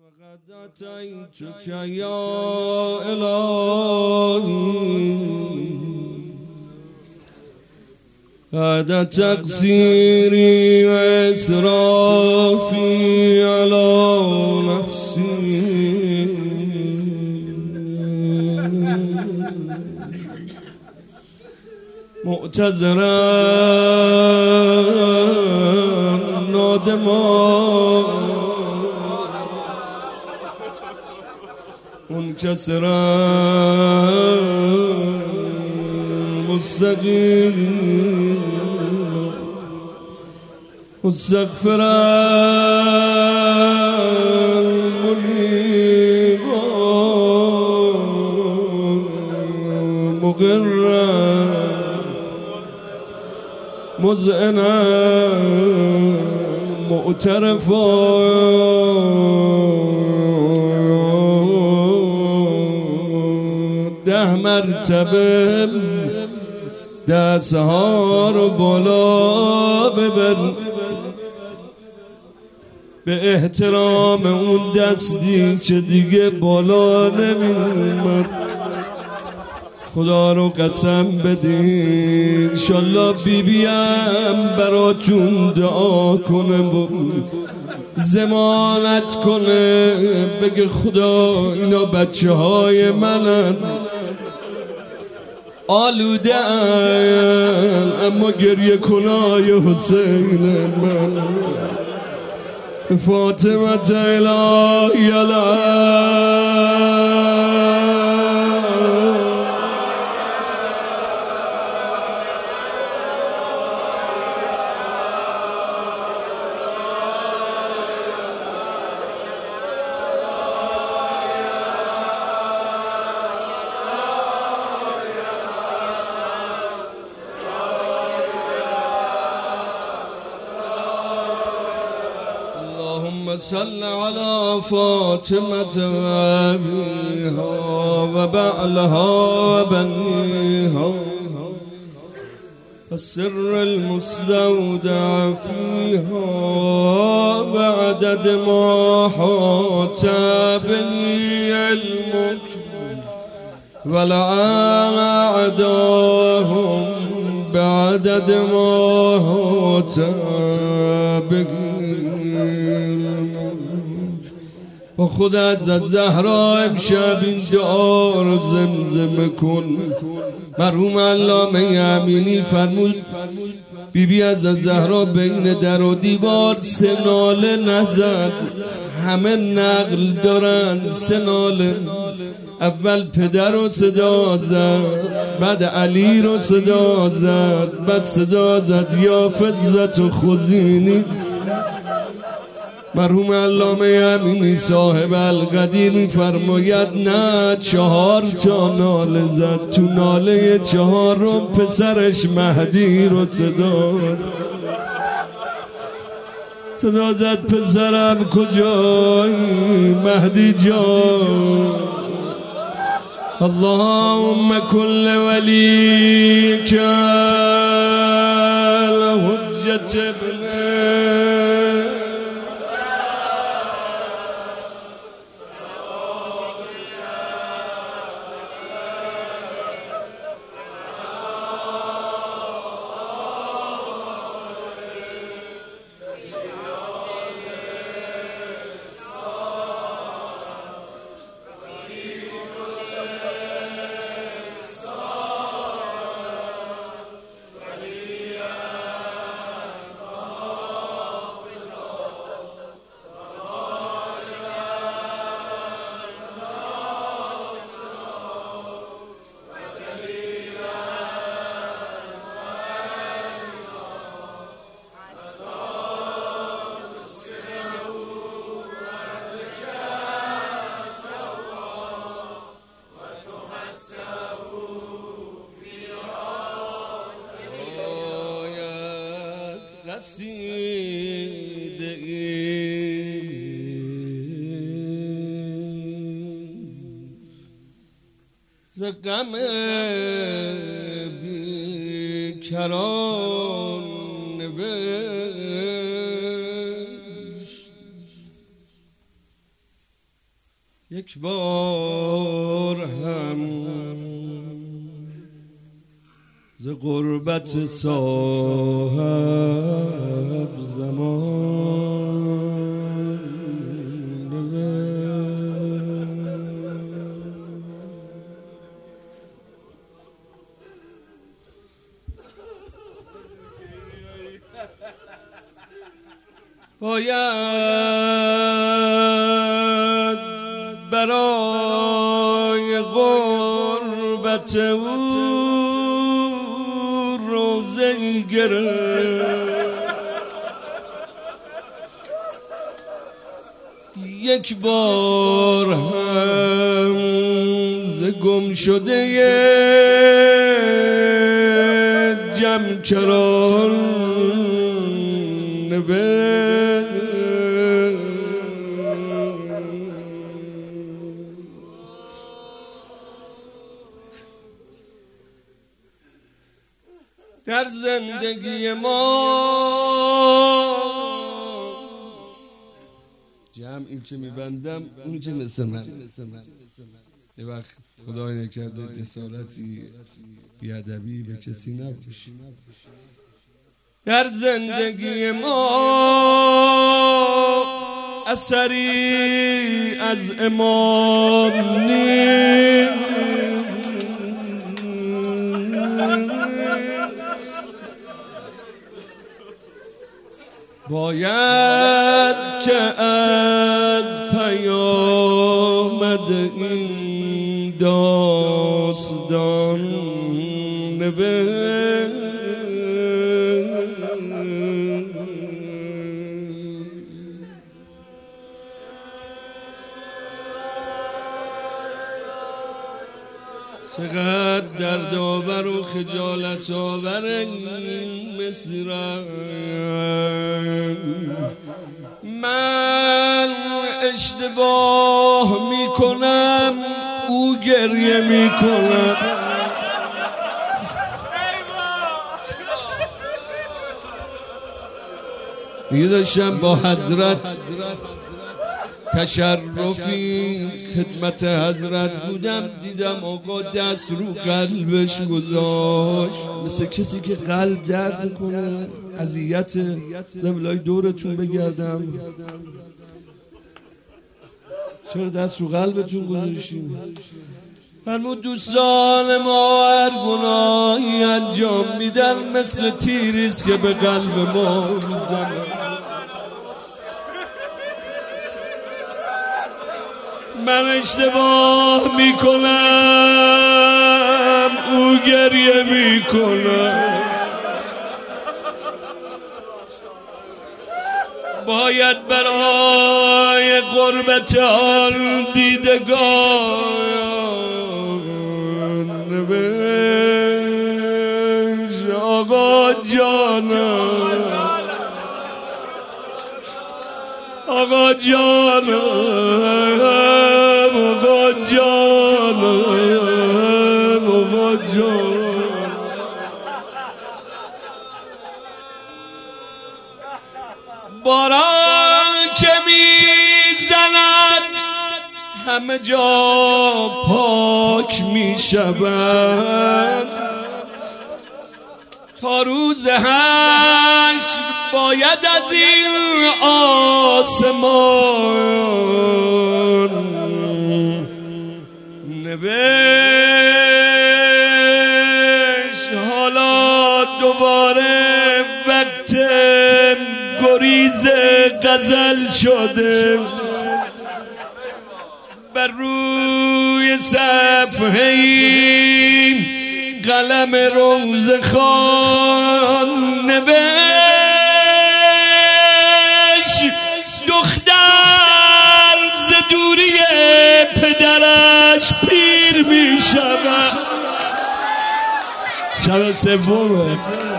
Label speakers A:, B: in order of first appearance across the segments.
A: لقد أتيتك يا إلهي بعد تقصيري وإسرافي على نفسي معتذرا نادما منكسرا مستقيم مستغفرا منيبا مقرا مذعنا معترفا ده مرتبه دست‌ها رو بالا ببر به احترام اون دستی که دیگه بالا نمی‌اومد. خدا رو قسم بدین انشالله بیبیم براتون دعا کنه و ضمانت کنه بگه خدا اینا بچه های منن آلوده اما گریه کنای حسین من فاطمه الهی صل على فاطمة وأبيها وبعلها وبنيها السر المستودع فيها بعدد ما حاط به علمك ولعن أعداهم بعدد ما حاط به و خود از زهرا امشب این دعا رو زمزمه کن. مرحوم علامه امینی فرمود بیبی از زهرا بین در و دیوار سه ناله نزد، همه نقل دارن سه ناله. اول پدر رو صدا زد، بعد علی رو صدا زد، بعد صدا زد یا فضت و خزینی. مرحوم علامه امینی صاحب القدیر میفرماید نه 4 تا ناله زد، تو ناله 4 پسرش مهدی رو صدا زد پسرم کجایی مهدی جان. اللهم كل وليك الحجة ابنه قصیده ز غم بیکران نوشت یک بار هم ز غربت صاحب زمان باید برای غربت او روزه‌ای گرفت، یک بار هم ز گم شده جمکران در زندگی ما جمع این که میبندم اون که مثل من یه وقت خدای نکرده جسارتی بیادبی به کسی نباشه. در زندگی ما اثری از امام نیست، باید که از پیامد این داستان نوشت. چقدر دردآور و خجالت آور این مصرع، من اشتباه میکنم او گریه میکند، میداشتم با حضرت تشرفی خدمت حضرت بودم، دیدم آقا دست رو قلبش گذاشت مثل کسی که قلب درد کنه، اذیت لای دورتون بگردم چرا دست رو قلبتون گذاشتیم؟ فرمود دوستان ما هر گناهی انجام میدن مثل تیریست که به قلب ما میزنه، من اشتباه میکنم او گریه میکنم، باید برای غربت آن دیدگان بهش آقا جانم، آقا جانم، آقا جانم، آقا جانم. باران که میزند همه جا پاک میشود، تا روز حشر باید از این آسمان نوشت حالا دوباره وقت گریز غزل شده، بر روی صفحه این قلم روزخوان نوشت دختر ز دوری پدرش پیر می شود. شب سومه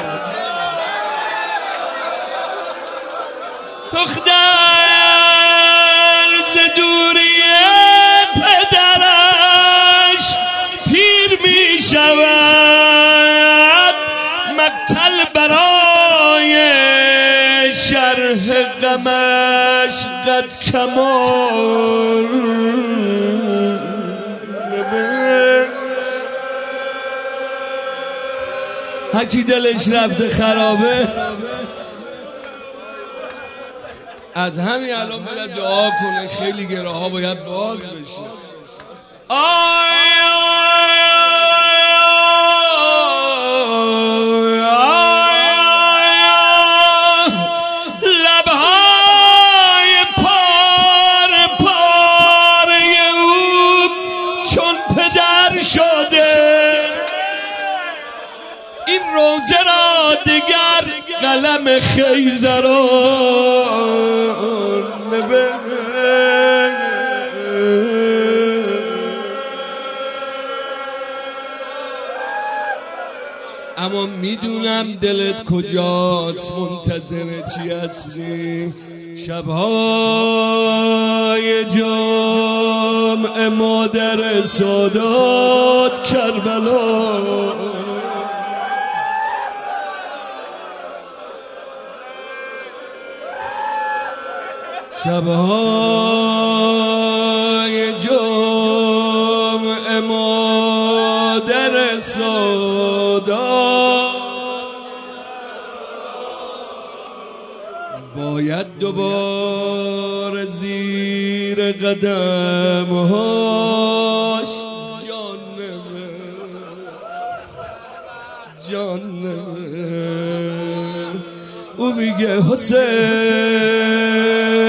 A: دختر ز دوری پدرش پیر می شود، مقتل برای شرح غمش قد کمال هرکی دلش رفته خرابه از همین الان باید دعا کنه خیلی گراها باید باز بشه. لبهای پار او چون پدر شده این روزه را دگر قلم خیزران اما میدونم دلت کجاست منتظر چی هستی. شبهای جمعه مادر سادات کربلا شبهای جمعه مادر سادات باید دوباره زیر قدمهاش جانمه او میگه حسین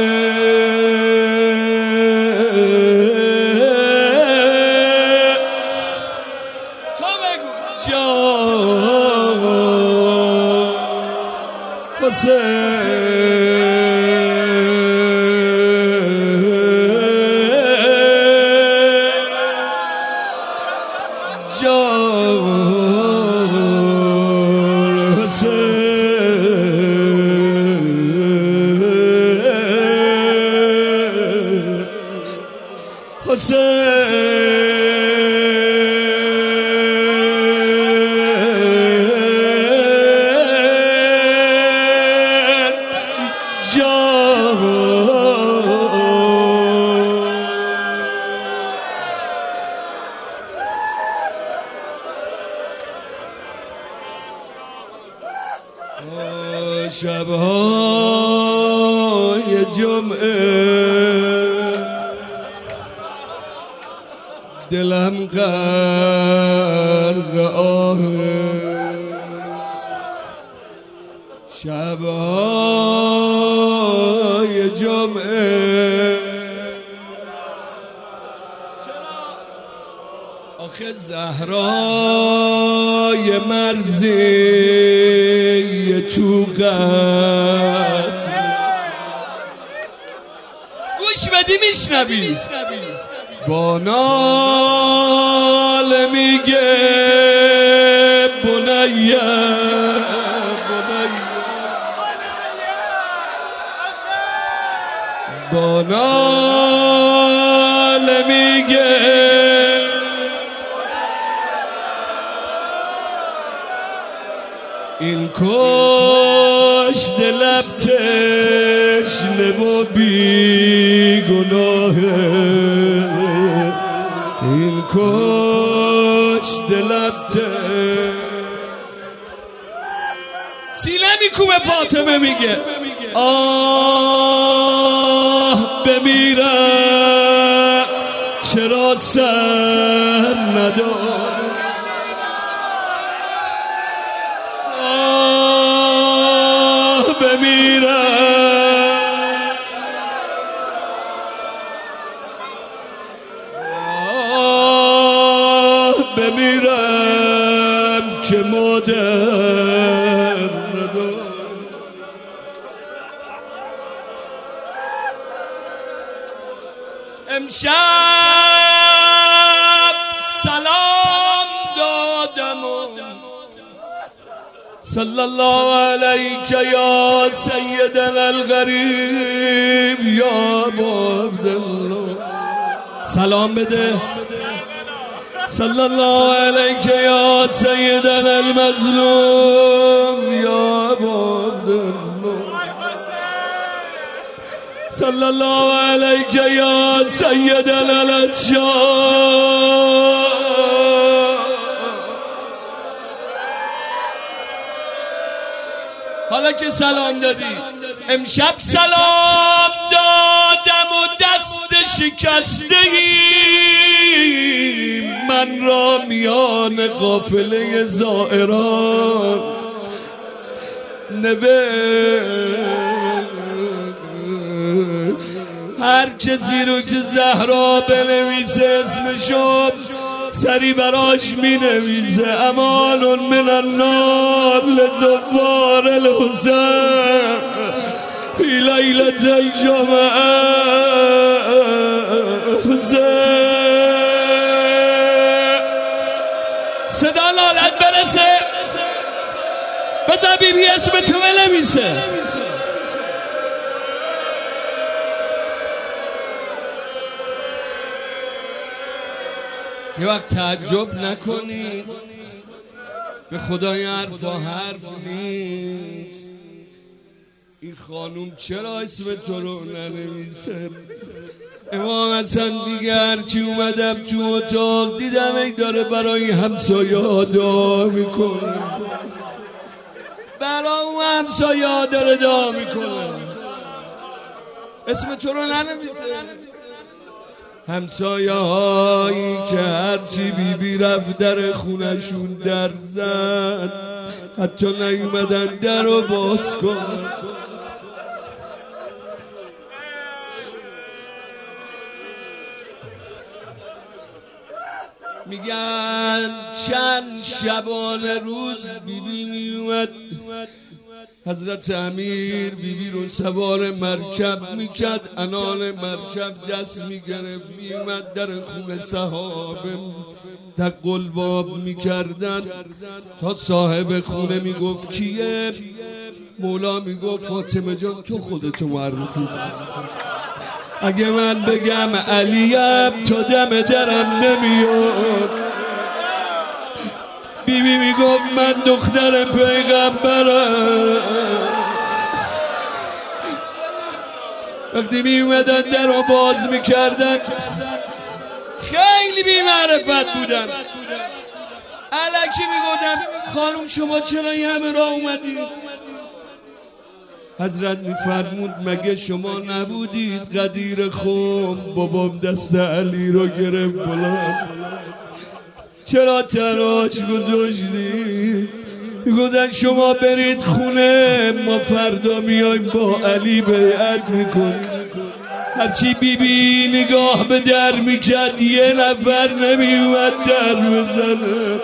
A: شبهای جمعه دلم غرق آهه شبهای جمعه آخه زهرای مرزی تو قد گوش بدی میشنوی با ناله میگه بنیه با ناله میگه این کشت لب تشنه و بیگناهه این کشت لب سینه میکوبه فاطمه میگه آه بمیرم چرا سر ندارم بمیرم بمیرم که مادر ندارم امشب سلام دادم صلی الله علیک یا سیدنا الغریب یا ابا عبدالله سلام بده صلی الله علیک یا سیدنا المظلوم یا ابا عبدالله صلی الله علیک یا سیدنا الاتشار که سلام دادی. امشب سلام دادم و دست شکستگی من را میان قافله زائران هر کسی رو که زهرا بنویسه اسمشو سری براش می نویسه امان من النار لزوار الحسین فی لیلة الجمعه حسین. صدا لالت برسه بذار بی بی اسم تو بنویسه. یه وقت تعجب نکنی به خدای حرف نیست. این خانوم چرا اسم تو رو ننویسه؟ امام حسن میگه هرچی اومدم تو اتاق دیدم ای داره برای همسایه ها دعا میکنه، برای اون همسایه ها داره دعا میکنه، اسم تو رو ننویسه. همسایه هایی که هرچی بی بی رفت در خونشون در زد حتی نیومدن در رو باز کن. میگن چند شبانه روز بی بی میومد حضرت امیر بی بی رو سوار مرکب میکرد، انان مرکب دست میگرفت میومد در خونه صحابه دق الباب میکردن تا صاحب خونه میگفت کیه؟ مولا میگفت فاطمه جان تو خودتو معرفی. اگه من بگم علیم تو دم درم نمیاد. بی بی میگفت من دختر پیغمبرم. وقتی میومدن در رو باز میکردن خیلی بی معرفت بودن، الکی میگفتن خانم شما چرا یه همه راه اومدید؟ حضرت میفرمود مگه شما نبودید قدیر خم بابام دست علی رو گرفت بلند، چرا تلاش گذاشتی؟ میگفتن شما برید خونه ما فردا میایم با علی بیعت میکنیم. هرچی بی بی نگاه به در میکرد یه نفر نمیومد در بزنه.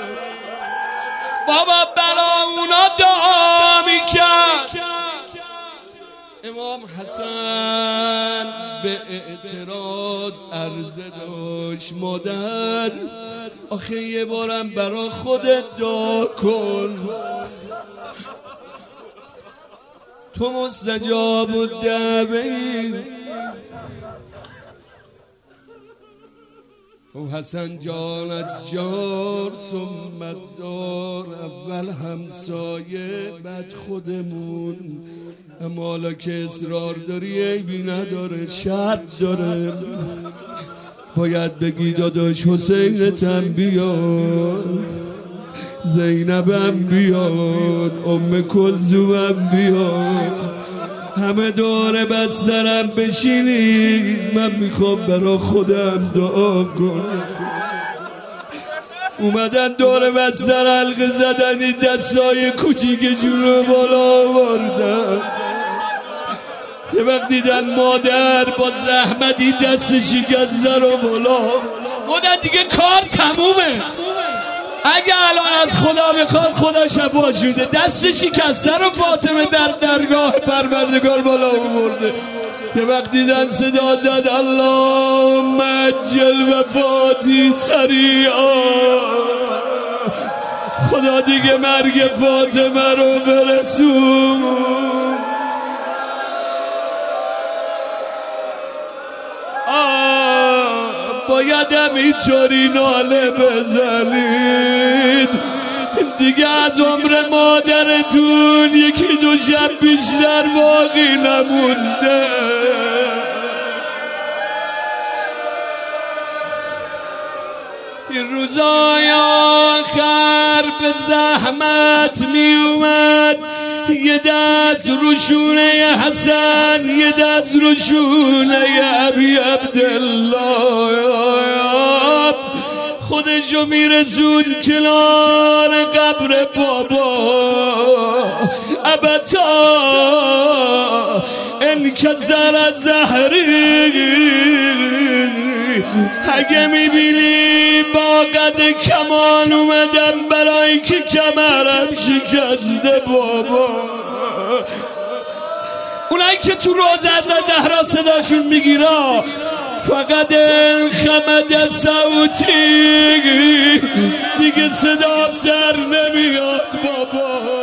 A: بابا برا اونا دعا میکرد. امام حسن به اعتراض عرضه داشت مادر آخه یه بارم برا خودت دعا کن، تو مستجاب الدعوی. حسن جان جار ثم دار، اول همسایه بعد خودمون. اما حالا که اصرار داری عیبی نداره، شرط داره، باید بگی داداش حسینتم بیاد، زینبم بیاد، ام کلثومم بیاد، همه دور بسترم بشینید من میخوام برا خودم دعا کنم. اومدن دور بستر حلقه زدن، این دستای کوچیک جون رو بالا آوردن. یه وقت دیدن مادر با زحمتی دست شکسته رو بالا بودن، دیگه کار تمومه. اگه الان از خدا بخواد خدا شفا شده، دست شکسته رو فاطمه در درگاه پروردگار بالا آورده. یه وقت دیدن صدا زد اللهم عجل وفاتی سریعا، خدا دیگه مرگ فاطمه رو برسون. بایدم اینطوری ناله بزنید دیگه از عمر مادرتون یکی دو شب بیشتر باقی نمونده. این روزای آخر به زحمت می اومد یه دست روشونه حسن، یه دست روشونه ابی عبدالله، خودشو میرسون کنار قبر بابا. ابتا انکسر از زهری، اگه میبینی با قد کمان اومدم برای که کمرم شکسته بابا. اونایی که تو روزه از زهرا صداشون میگیرا فقط خمد صوتی دیگه صدا در نمیاد بابا.